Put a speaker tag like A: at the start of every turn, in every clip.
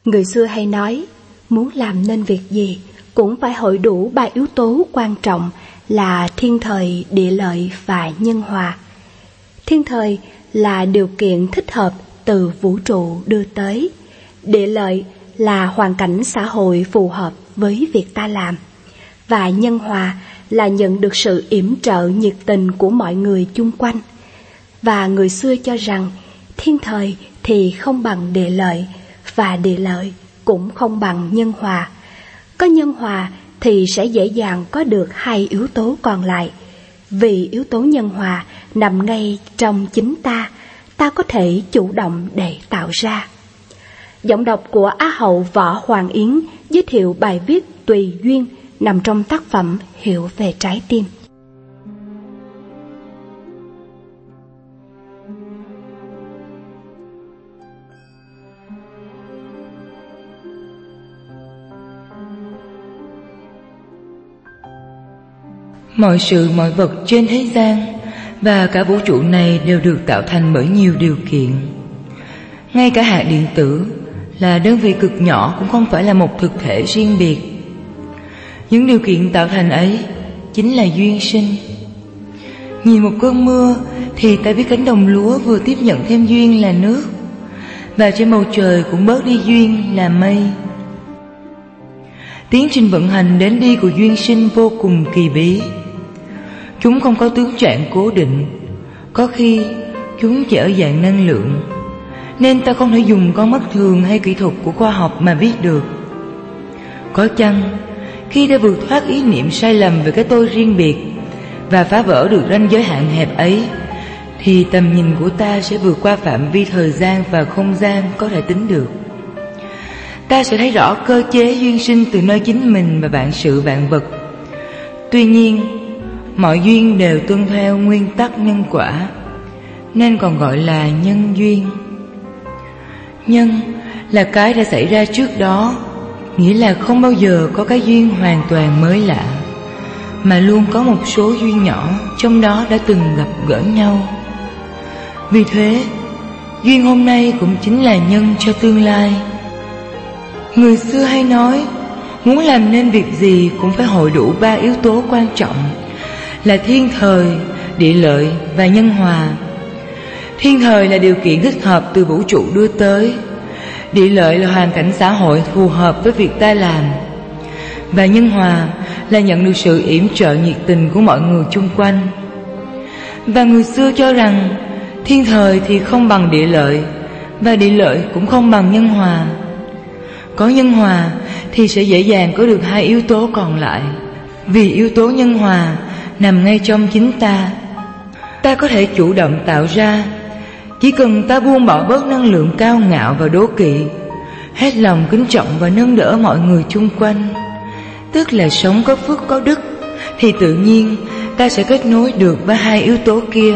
A: Người xưa hay nói, muốn làm nên việc gì cũng phải hội đủ 3 yếu tố quan trọng là thiên thời, địa lợi và nhân hòa. Thiên thời là điều kiện thích hợp từ vũ trụ đưa tới. Địa lợi là hoàn cảnh xã hội phù hợp với việc ta làm. Và nhân hòa là nhận được sự yểm trợ nhiệt tình của mọi người chung quanh. Và người xưa cho rằng thiên thời thì không bằng địa lợi, và địa lợi cũng không bằng nhân hòa. Có nhân hòa thì sẽ dễ dàng có được 2 yếu tố còn lại. Vì yếu tố nhân hòa nằm ngay trong chính ta có thể chủ động để tạo ra. Giọng đọc của Á hậu Võ Hoàng Yến giới thiệu bài viết Tùy Duyên nằm trong tác phẩm Hiểu về trái tim.
B: Mọi sự mọi vật trên thế gian và cả vũ trụ này đều được tạo thành bởi nhiều điều kiện. Ngay cả hạt điện tử là đơn vị cực nhỏ cũng không phải là một thực thể riêng biệt. Những điều kiện tạo thành ấy chính là duyên sinh. Nhìn một cơn mưa thì ta biết cánh đồng lúa vừa tiếp nhận thêm duyên là nước, và trên bầu trời cũng bớt đi duyên là mây. Tiến trình vận hành đến đi của duyên sinh vô cùng kỳ bí. Chúng không có tướng trạng cố định, có khi chúng chỉ ở dạng năng lượng, nên ta không thể dùng con mắt thường hay kỹ thuật của khoa học mà biết được. Có chăng khi ta vượt thoát ý niệm sai lầm về cái tôi riêng biệt và phá vỡ được ranh giới hạn hẹp ấy, thì tầm nhìn của ta sẽ vượt qua phạm vi thời gian và không gian có thể tính được. Ta sẽ thấy rõ cơ chế duyên sinh từ nơi chính mình và vạn sự vạn vật. Tuy nhiên, mọi duyên đều tuân theo nguyên tắc nhân quả, nên còn gọi là nhân duyên. Nhân là cái đã xảy ra trước đó, nghĩa là không bao giờ có cái duyên hoàn toàn mới lạ, mà luôn có một số duyên nhỏ trong đó đã từng gặp gỡ nhau. Vì thế, duyên hôm nay cũng chính là nhân cho tương lai. Người xưa hay nói, muốn làm nên việc gì cũng phải hội đủ 3 yếu tố quan trọng là thiên thời, địa lợi và nhân hòa. Thiên thời là điều kiện thích hợp từ vũ trụ đưa tới. Địa lợi là hoàn cảnh xã hội phù hợp với việc ta làm. Và nhân hòa là nhận được sự yểm trợ nhiệt tình của mọi người chung quanh. Và người xưa cho rằng thiên thời thì không bằng địa lợi, và địa lợi cũng không bằng nhân hòa. Có nhân hòa thì sẽ dễ dàng có được 2 yếu tố còn lại. Vì yếu tố nhân hòa nằm ngay trong chính ta. Ta có thể chủ động tạo ra, chỉ cần ta buông bỏ bớt năng lượng cao ngạo và đố kỵ, hết lòng kính trọng và nâng đỡ mọi người chung quanh, tức là sống có phước có đức, thì tự nhiên ta sẽ kết nối được với 2 yếu tố kia.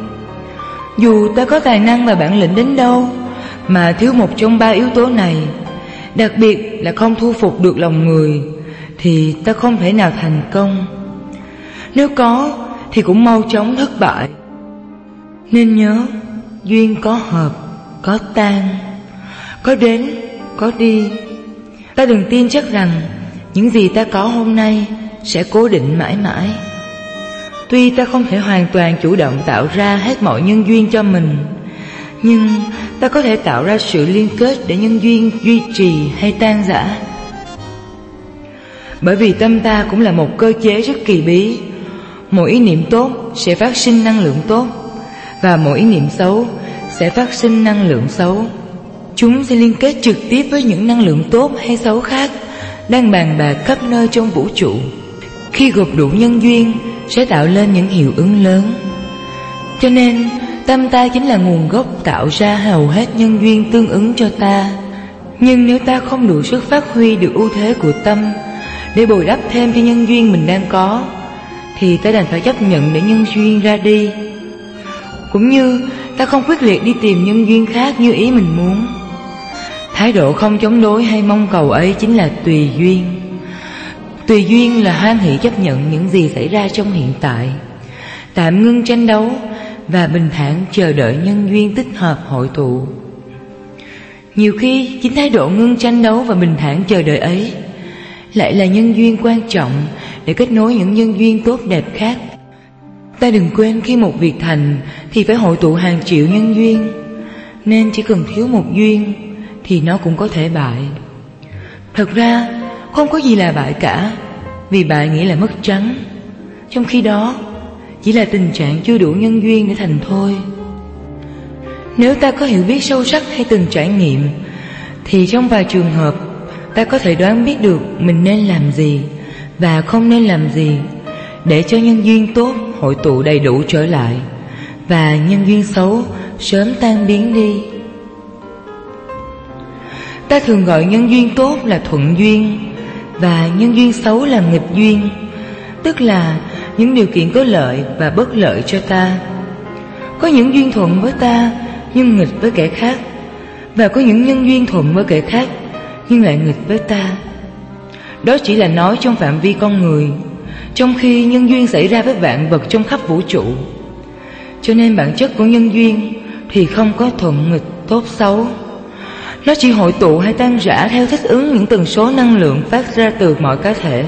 B: Dù ta có tài năng và bản lĩnh đến đâu, mà thiếu một trong 3 yếu tố này, đặc biệt là không thu phục được lòng người, thì ta không thể nào thành công. Nếu có thì cũng mau chóng thất bại. Nên nhớ, duyên có hợp, có tan, có đến, có đi. Ta đừng tin chắc rằng những gì ta có hôm nay sẽ cố định mãi mãi. Tuy ta không thể hoàn toàn chủ động tạo ra hết mọi nhân duyên cho mình, nhưng ta có thể tạo ra sự liên kết để nhân duyên duy trì hay tan rã. Bởi vì tâm ta cũng là một cơ chế rất kỳ bí. Mỗi ý niệm tốt sẽ phát sinh năng lượng tốt, và mỗi ý niệm xấu sẽ phát sinh năng lượng xấu. Chúng sẽ liên kết trực tiếp với những năng lượng tốt hay xấu khác đang bàn bạc khắp nơi trong vũ trụ. Khi gộp đủ nhân duyên sẽ tạo lên những hiệu ứng lớn. Cho nên tâm ta chính là nguồn gốc tạo ra hầu hết nhân duyên tương ứng cho ta. Nhưng nếu ta không đủ sức phát huy được ưu thế của tâm để bồi đắp thêm cho nhân duyên mình đang có, thì ta đành phải chấp nhận để nhân duyên ra đi. Cũng như ta không quyết liệt đi tìm nhân duyên khác như ý mình muốn. Thái độ không chống đối hay mong cầu ấy chính là tùy duyên. Tùy duyên là hoan hỷ chấp nhận những gì xảy ra trong hiện tại, tạm ngưng tranh đấu và bình thản chờ đợi nhân duyên tích hợp hội tụ. Nhiều khi chính thái độ ngưng tranh đấu và bình thản chờ đợi ấy lại là nhân duyên quan trọng để kết nối những nhân duyên tốt đẹp khác. Ta đừng quên khi một việc thành thì phải hội tụ hàng triệu nhân duyên, nên chỉ cần thiếu một duyên thì nó cũng có thể bại. Thật ra không có gì là bại cả, vì bại nghĩa là mất trắng. Trong khi đó chỉ là tình trạng chưa đủ nhân duyên để thành thôi. Nếu ta có hiểu biết sâu sắc hay từng trải nghiệm, thì trong vài trường hợp ta có thể đoán biết được mình nên làm gì và không nên làm gì để cho nhân duyên tốt hội tụ đầy đủ trở lại và nhân duyên xấu sớm tan biến đi. Ta thường gọi nhân duyên tốt là thuận duyên và nhân duyên xấu là nghịch duyên, tức là những điều kiện có lợi và bất lợi cho ta. Có những duyên thuận với ta nhưng nghịch với kẻ khác, và có những nhân duyên thuận với kẻ khác nhưng lại nghịch với ta. Đó chỉ là nói trong phạm vi con người, trong khi nhân duyên xảy ra với vạn vật trong khắp vũ trụ. Cho nên bản chất của nhân duyên thì không có thuận nghịch tốt xấu. Nó chỉ hội tụ hay tan rã theo thích ứng những tần số năng lượng phát ra từ mọi cá thể.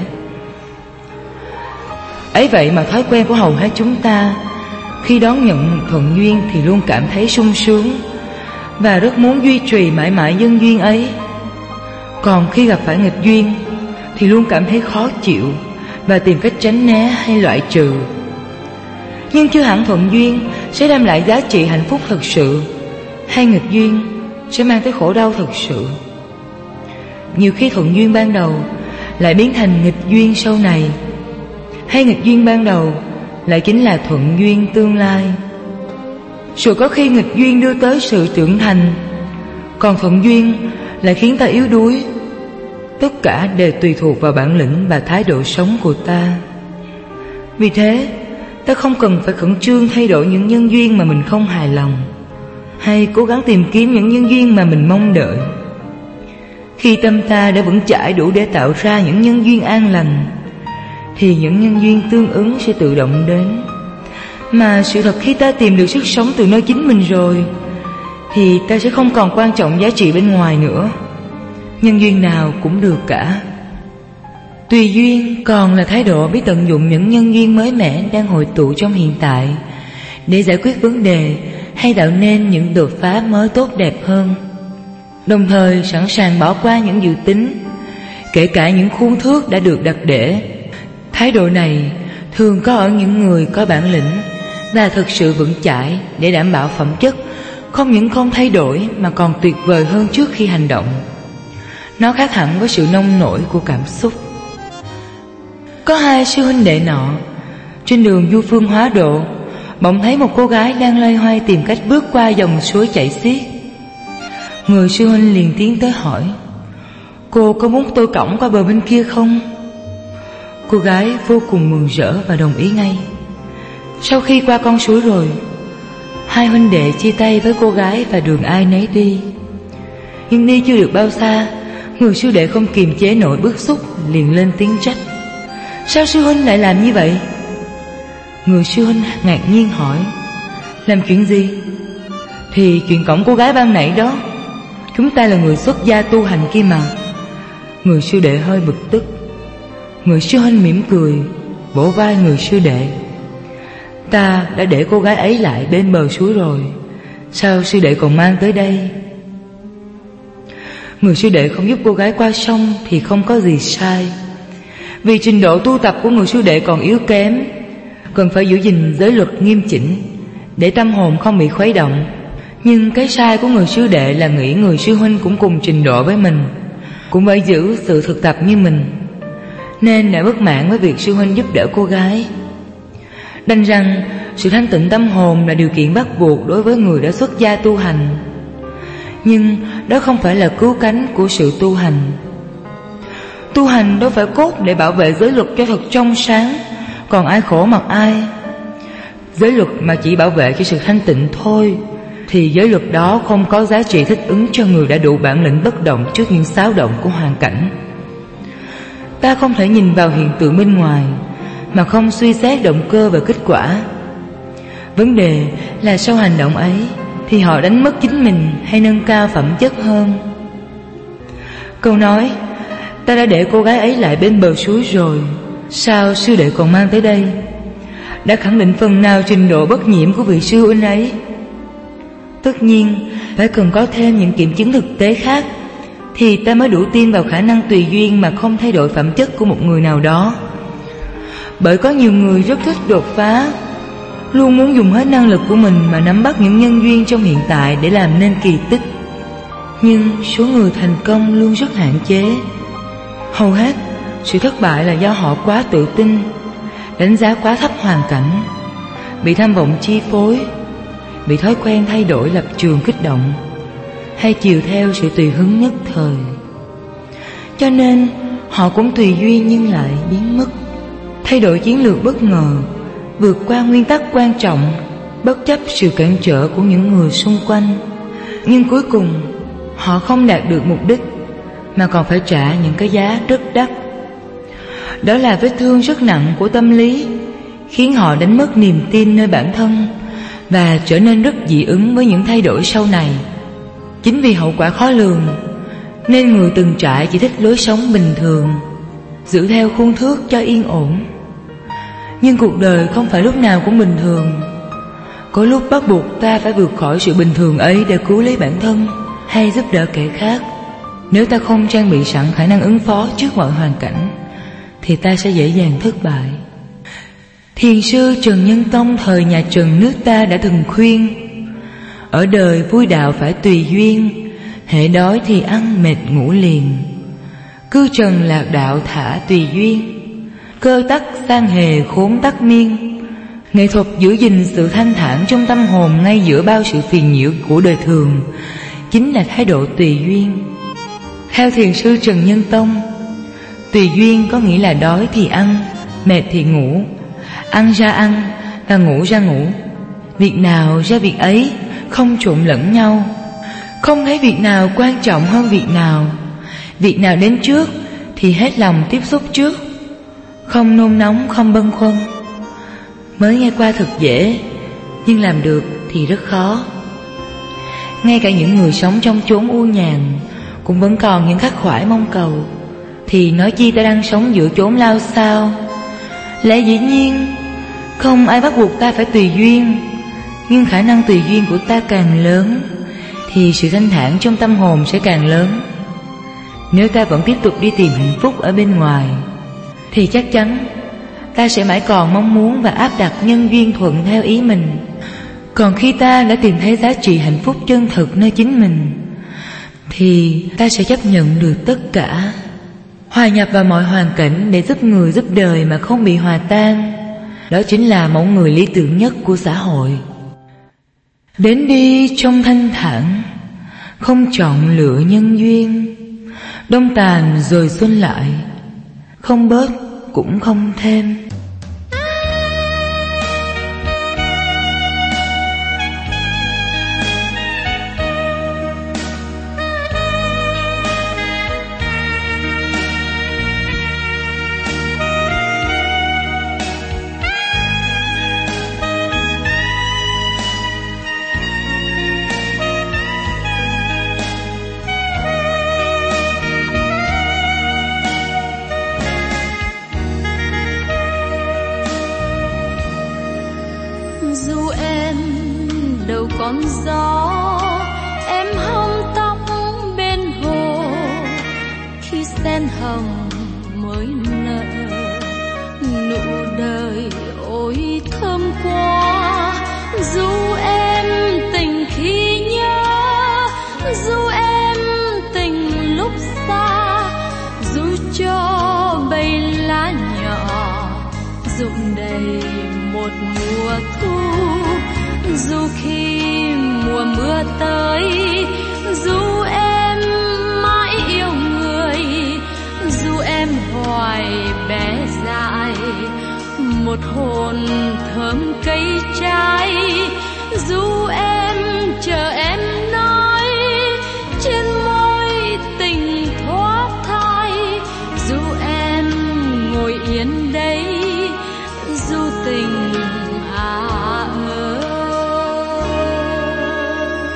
B: Ấy vậy mà thói quen của hầu hết chúng ta khi đón nhận thuận duyên thì luôn cảm thấy sung sướng và rất muốn duy trì mãi mãi nhân duyên ấy. Còn khi gặp phải nghịch duyên thì luôn cảm thấy khó chịu và tìm cách tránh né hay loại trừ. Nhưng chưa hẳn thuận duyên sẽ đem lại giá trị hạnh phúc thật sự, hay nghịch duyên sẽ mang tới khổ đau thật sự. Nhiều khi thuận duyên ban đầu lại biến thành nghịch duyên sau này, hay nghịch duyên ban đầu lại chính là thuận duyên tương lai. Rồi có khi nghịch duyên đưa tới sự trưởng thành, còn thuận duyên lại khiến ta yếu đuối. Tất cả đều tùy thuộc vào bản lĩnh và thái độ sống của ta. Vì thế, ta không cần phải khẩn trương thay đổi những nhân duyên mà mình không hài lòng, hay cố gắng tìm kiếm những nhân duyên mà mình mong đợi. Khi tâm ta đã vững chãi đủ để tạo ra những nhân duyên an lành, thì những nhân duyên tương ứng sẽ tự động đến. Mà sự thật khi ta tìm được sức sống từ nơi chính mình rồi, thì ta sẽ không còn quan trọng giá trị bên ngoài nữa. Nhân duyên nào cũng được cả. Tùy duyên còn là thái độ biết tận dụng những nhân duyên mới mẻ đang hội tụ trong hiện tại để giải quyết vấn đề hay tạo nên những đột phá mới tốt đẹp hơn, đồng thời sẵn sàng bỏ qua những dự tính, kể cả những khuôn thước đã được đặt để. Thái độ này thường có ở những người có bản lĩnh và thực sự vững chãi để đảm bảo phẩm chất không những không thay đổi mà còn tuyệt vời hơn trước khi hành động. Nó khác hẳn với sự nông nổi của cảm xúc. Có hai sư huynh đệ nọ trên đường du phương hóa độ, bỗng thấy một cô gái đang loay hoay tìm cách bước qua dòng suối chảy xiết. Người sư huynh liền tiến tới hỏi: "Cô có muốn tôi cõng qua bờ bên kia không?" Cô gái vô cùng mừng rỡ và đồng ý ngay. Sau khi qua con suối rồi, hai huynh đệ chia tay với cô gái và đường ai nấy đi. Nhưng đi chưa được bao xa, người sư đệ không kiềm chế nổi bức xúc, liền lên tiếng trách: "Sao sư huynh lại làm như vậy?" Người sư huynh ngạc nhiên hỏi: "Làm chuyện gì?" "Thì chuyện cõng cô gái ban nãy đó. Chúng ta là người xuất gia tu hành kia mà." Người sư đệ hơi bực tức. Người sư huynh mỉm cười, vỗ vai người sư đệ: "Ta đã để cô gái ấy lại bên bờ suối rồi, sao sư đệ còn mang tới đây?" Người sư đệ không giúp cô gái qua sông thì không có gì sai, vì trình độ tu tập của người sư đệ còn yếu kém, cần phải giữ gìn giới luật nghiêm chỉnh để tâm hồn không bị khuấy động. Nhưng cái sai của người sư đệ là nghĩ người sư huynh cũng cùng trình độ với mình, cũng phải giữ sự thực tập như mình, nên đã bất mãn với việc sư huynh giúp đỡ cô gái. Đành rằng sự thanh tịnh tâm hồn là điều kiện bắt buộc đối với người đã xuất gia tu hành, nhưng đó không phải là cứu cánh của sự tu hành. Tu hành đâu phải cốt để bảo vệ giới luật cho thật trong sáng, còn ai khổ mặc ai. Giới luật mà chỉ bảo vệ cho sự thanh tịnh thôi, thì giới luật đó không có giá trị thích ứng cho người đã đủ bản lĩnh bất động trước những xáo động của hoàn cảnh. Ta không thể nhìn vào hiện tượng bên ngoài mà không suy xét động cơ và kết quả. Vấn đề là sau hành động ấy, thì họ đánh mất chính mình hay nâng cao phẩm chất hơn. Câu nói ta đã để cô gái ấy lại bên bờ suối rồi, sao sư đệ còn mang tới đây, đã khẳng định phần nào trình độ bất nhiễm của vị sư huynh ấy. Tất nhiên phải cần có thêm những kiểm chứng thực tế khác thì ta mới đủ tin vào khả năng tùy duyên mà không thay đổi phẩm chất của một người nào đó. Bởi có nhiều người rất thích đột phá, luôn muốn dùng hết năng lực của mình mà nắm bắt những nhân duyên trong hiện tại để làm nên kỳ tích. Nhưng số người thành công luôn rất hạn chế. Hầu hết sự thất bại là do họ quá tự tin, đánh giá quá thấp hoàn cảnh, bị tham vọng chi phối, bị thói quen thay đổi lập trường kích động, hay chiều theo sự tùy hứng nhất thời. Cho nên họ cũng tùy duyên nhưng lại biến mất, thay đổi chiến lược bất ngờ, vượt qua nguyên tắc quan trọng, bất chấp sự cản trở của những người xung quanh. Nhưng cuối cùng họ không đạt được mục đích, mà còn phải trả những cái giá rất đắt. Đó là vết thương rất nặng của tâm lý, khiến họ đánh mất niềm tin nơi bản thân và trở nên rất dị ứng với những thay đổi sau này. Chính vì hậu quả khó lường nên người từng trải chỉ thích lối sống bình thường, giữ theo khuôn thước cho yên ổn. Nhưng cuộc đời không phải lúc nào cũng bình thường. Có lúc bắt buộc ta phải vượt khỏi sự bình thường ấy để cứu lấy bản thân hay giúp đỡ kẻ khác. Nếu ta không trang bị sẵn khả năng ứng phó trước mọi hoàn cảnh thì ta sẽ dễ dàng thất bại. Thiền sư Trần Nhân Tông thời nhà Trần nước ta đã từng khuyên: ở đời vui đạo phải tùy duyên, hễ đói thì ăn mệt ngủ liền. Cư trần lạc đạo thả tùy duyên, cơ tắc sang hề khốn tắc miên. Nghệ thuật giữ gìn sự thanh thản trong tâm hồn ngay giữa bao sự phiền nhiễu của đời thường chính là thái độ tùy duyên. Theo thiền sư Trần Nhân Tông, tùy duyên có nghĩa là đói thì ăn, mệt thì ngủ, ăn ra ăn và ngủ ra ngủ. Việc nào ra việc ấy, không trộn lẫn nhau, không thấy việc nào quan trọng hơn việc nào. Việc nào đến trước thì hết lòng tiếp xúc trước, không nôn nóng, không bâng khuâng. Mới nghe qua thật dễ, nhưng làm được thì rất khó. Ngay cả những người sống trong chốn u nhàn cũng vẫn còn những khắc khoải mong cầu, thì nói chi ta đang sống giữa chốn lao sao. Lẽ dĩ nhiên không ai bắt buộc ta phải tùy duyên, nhưng khả năng tùy duyên của ta càng lớn thì sự thanh thản trong tâm hồn sẽ càng lớn. Nếu ta vẫn tiếp tục đi tìm hạnh phúc ở bên ngoài thì chắc chắn ta sẽ mãi còn mong muốn và áp đặt nhân duyên thuận theo ý mình. Còn khi ta đã tìm thấy giá trị hạnh phúc chân thực nơi chính mình thì ta sẽ chấp nhận được tất cả, hòa nhập vào mọi hoàn cảnh để giúp người giúp đời mà không bị hòa tan. Đó chính là mẫu người lý tưởng nhất của xã hội. Đến đi trong thanh thản, không chọn lựa nhân duyên. Đông tàn rồi xuân lại, không bớt cũng không thêm.
C: Dù em đầu con gió, em hong tóc bên hồ, khi sen hồng mới nở, nụ đời ôi thơm quá. Dù em tình khi nhớ, dù em tình lúc xa, dù cho bầy lá nhỏ rụng đầy một mùa thu, dù khi mùa mưa tới, dù em mãi yêu người, dù em hoài bé dại một hồn thơm cây trái, dù em chờ em nói trên môi tình thoát thai, dù em ngồi yên đây, dù tình hạ ơi.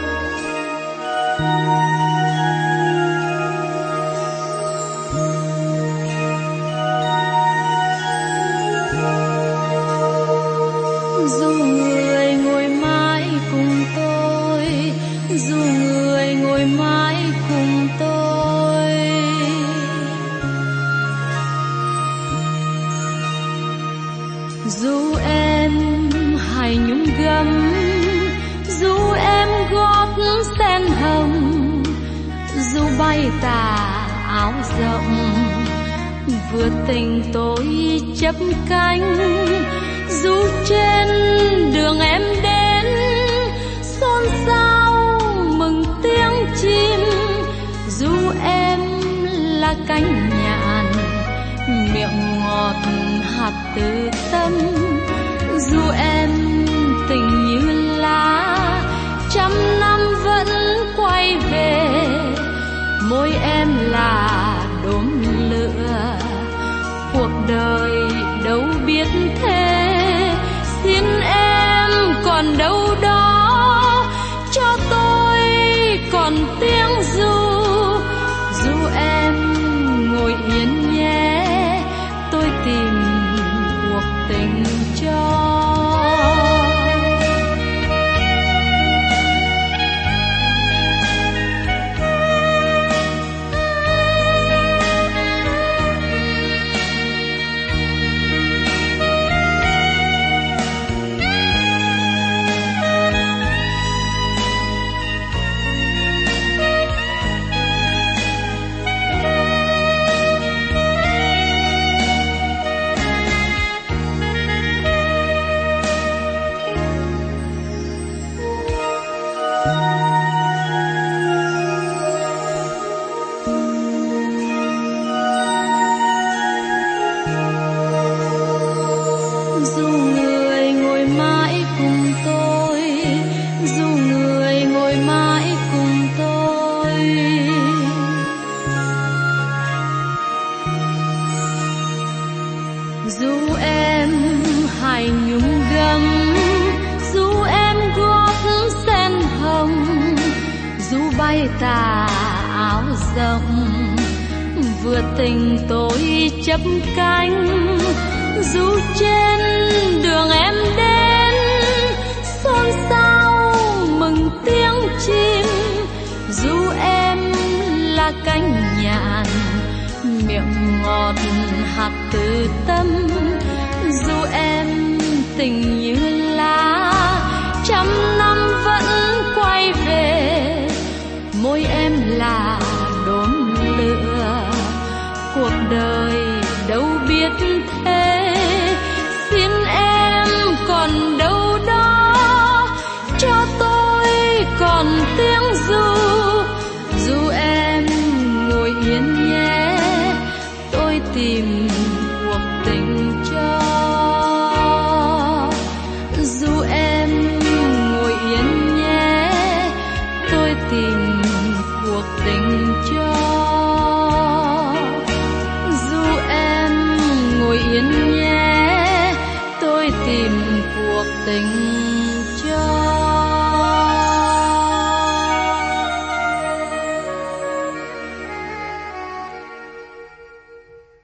C: Dù em hay nhúng gấm, dù em gót sen hồng, dù bay tà áo rộng, vừa tình tôi chấp cánh. Dù trên đường em đến xôn xao mừng tiếng chim, dù em là cánh nhạn miệng ngọt hạt từ tâm, dù em tình như lá trăm năm vẫn quay về, môi em là đốm lửa cuộc đời đâu biết thế. Xin em còn đâu đó cho tôi còn tiếng ru, dù em ngồi yên nhé tôi tìm cuộc tình cho. Dù em hay nhung gấm, dù em gót sen hồng, dù bay tà áo rộng, vừa tình tôi chấp cánh. Dù trên đường em đến xôn xao mừng tiếng chim, dù em là cánh nhạn miệng ngọt hạt từ tâm, dù em tình như lá trăm năm vẫn quay về, môi em là đốm lửa cuộc đời đâu biết thế. Xin em còn đâu đó cho tôi còn tiếng ru, dù em ngồi yên nhé tôi tìm cuộc tình cho. Dù em ngồi yên nhé tôi tìm cuộc tình cho. Dù em ngồi yên nhé tôi tìm cuộc tình